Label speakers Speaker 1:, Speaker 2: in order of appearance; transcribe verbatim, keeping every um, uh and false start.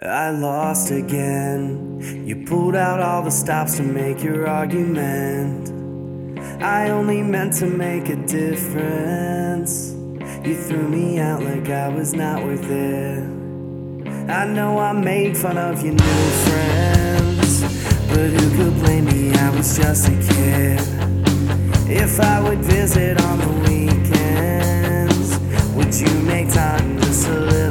Speaker 1: I lost again. You pulled out all the stops to make your argument. I only meant to make a difference. You threw me out like I was not worth it. I know I made fun of your new friends, but who could blame me? I was just a kid. If I would visit on the weekends, would you make time just a little?